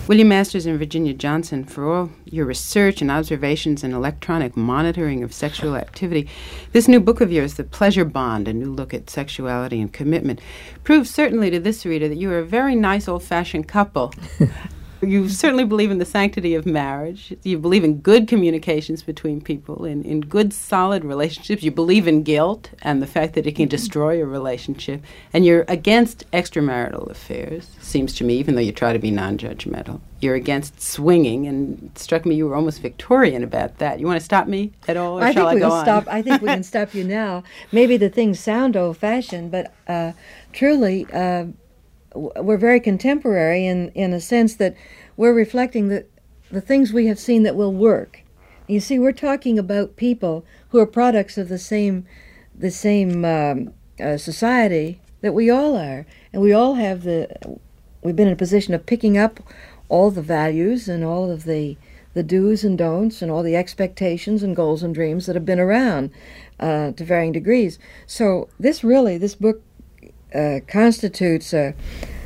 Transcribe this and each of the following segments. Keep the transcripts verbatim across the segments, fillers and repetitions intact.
William Masters and Virginia Johnson, for all your research and observations and electronic monitoring of sexual activity, this new book of yours, The Pleasure Bond, A New Look at Sexuality and Commitment, proves certainly to this reader that you are a very nice old-fashioned couple. You certainly believe in the sanctity of marriage. You believe in good communications between people, in, in good, solid relationships. You believe in guilt and the fact that it can destroy a relationship. And you're against extramarital affairs, seems to me, even though you try to be non-judgmental. You're against swinging, and it struck me you were almost Victorian about that. You want to stop me at all, or I shall think I go we'll on? stop. I think we can stop you now. Maybe the things sound old-fashioned, but uh, truly... Uh, we're very contemporary in, in a sense that we're reflecting the, the things we have seen that will work. You see, we're talking about people who are products of the same the same um, uh, society that we all are. And we all have the, we've been in a position of picking up all the values and all of the, the do's and don'ts and all the expectations and goals and dreams that have been around uh, to varying degrees. So this really, this book Uh, constitutes a,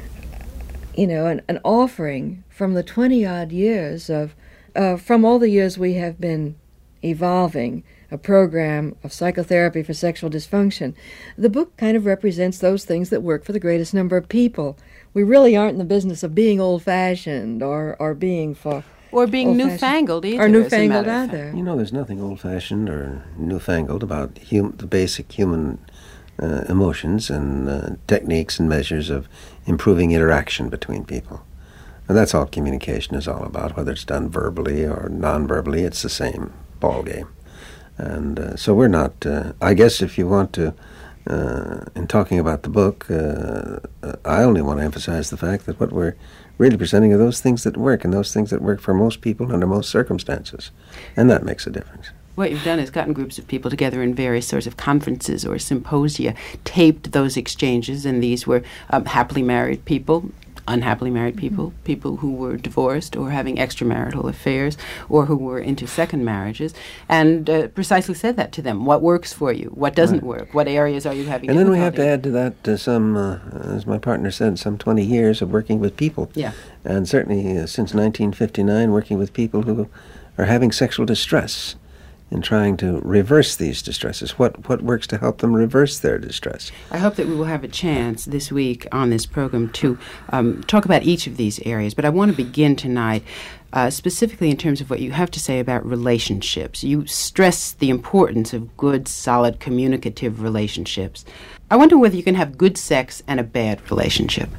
you know, an, an offering from the twenty-odd years of, uh, from all the years we have been evolving a program of psychotherapy for sexual dysfunction. The book kind of represents those things that work for the greatest number of people. We really aren't in the business of being old-fashioned or, or being for... Or being newfangled either. Or newfangled either. You know, there's nothing old-fashioned or newfangled about hum- the basic human Uh, emotions and uh, techniques and measures of improving interaction between people. And that's all communication is all about, whether it's done verbally or non-verbally, it's the same ball game. And uh, so we're not, uh, I guess if you want to, uh, in talking about the book, uh, uh, I only want to emphasize the fact that what we're really presenting are those things that work, and those things that work for most people under most circumstances. And that makes a difference. What you've done is gotten groups of people together in various sorts of conferences or symposia, taped those exchanges, and these were um, happily married people, unhappily married people, mm-hmm. people who were divorced or having extramarital affairs, or who were into second marriages, and uh, precisely said that to them. What works for you? What doesn't right. work? What areas are you having And difficulty? then we have to add to that uh, some, uh, as my partner said, some twenty years of working with people. Yeah. And certainly uh, since nineteen fifty-nine, working with people who are having sexual distress, in trying to reverse these distresses. What what works to help them reverse their distress? I hope that we will have a chance this week on this program to um, talk about each of these areas, but I want to begin tonight uh, specifically in terms of what you have to say about relationships. You stress the importance of good, solid, communicative relationships. I wonder whether you can have good sex and a bad relationship.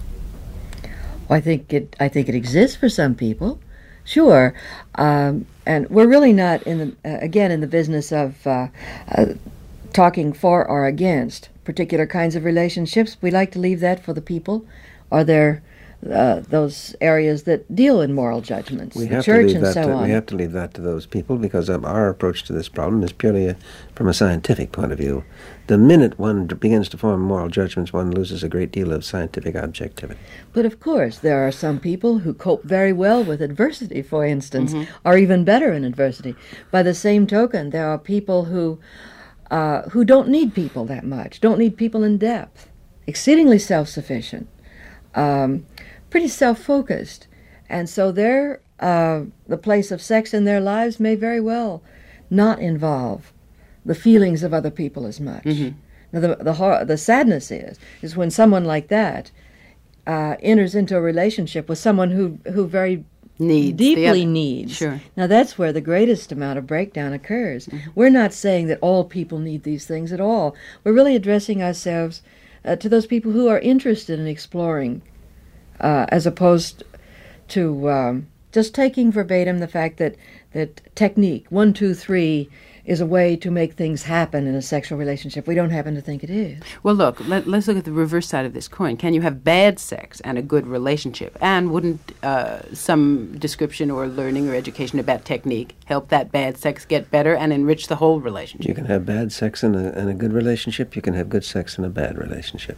Well, I think it. I think it exists for some people. Sure, um, and we're really not in the uh, again in the business of uh, uh, talking for or against particular kinds of relationships. We like to leave that for the people, or their uh, those areas that deal in moral judgments, we the have church to leave and that so to, on. We have to leave that to those people because um, our approach to this problem is purely a, from a scientific point of view. The minute one d- begins to form moral judgments, one loses a great deal of scientific objectivity. But of course, there are some people who cope very well with adversity, for instance, Mm-hmm. or even better in adversity. By the same token, there are people who uh, who don't need people that much, don't need people in depth, exceedingly self-sufficient, um, pretty self-focused. And so their uh, the place of sex in their lives may very well not involve the feelings of other people as much. Mm-hmm. Now, the the, hor- the sadness is is when someone like that uh, enters into a relationship with someone who who very Needs deeply needs. Sure. Now that's where the greatest amount of breakdown occurs. Mm-hmm. We're not saying that all people need these things at all. We're really addressing ourselves uh, to those people who are interested in exploring, uh, as opposed to um, just taking verbatim the fact that that technique one, two, three is a way to make things happen in a sexual relationship. We don't happen to think it is. Well, look, let, let's look at the reverse side of this coin. Can you have bad sex and a good relationship? And wouldn't uh, some description or learning or education about technique help that bad sex get better and enrich the whole relationship? You can have bad sex and a, and a good relationship. You can have good sex and a bad relationship.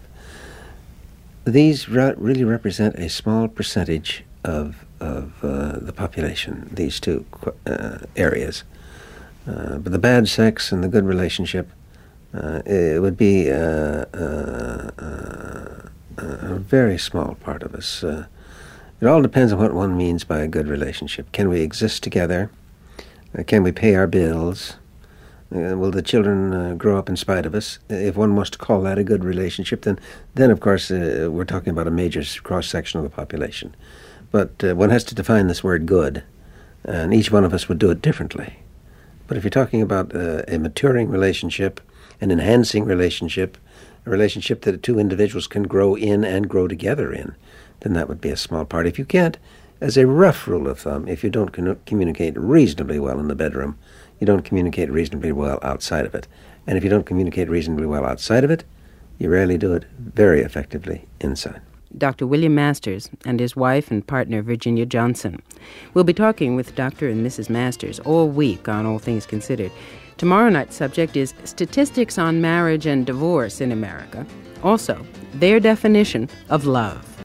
These re- really represent a small percentage of, of uh, the population, these two uh, areas. Uh, but the bad sex and the good relationship, uh, it would be uh, uh, uh, a very small part of us. Uh, It all depends on what one means by a good relationship. Can we exist together? Uh, can we pay our bills? Uh, will the children uh, grow up in spite of us? If one wants to call that a good relationship, then, then of course, uh, we're talking about a major cross-section of the population. But uh, one has to define this word good, and each one of us would do it differently. But if you're talking about uh, a maturing relationship, an enhancing relationship, a relationship that two individuals can grow in and grow together in, then that would be a small part. If you can't, as a rough rule of thumb, if you don't con- communicate reasonably well in the bedroom, you don't communicate reasonably well outside of it. And if you don't communicate reasonably well outside of it, you rarely do it very effectively inside. Doctor William Masters and his wife and partner, Virginia Johnson. We'll be talking with Doctor and Missus Masters all week on All Things Considered. Tomorrow night's subject is statistics on marriage and divorce in America. Also, their definition of love.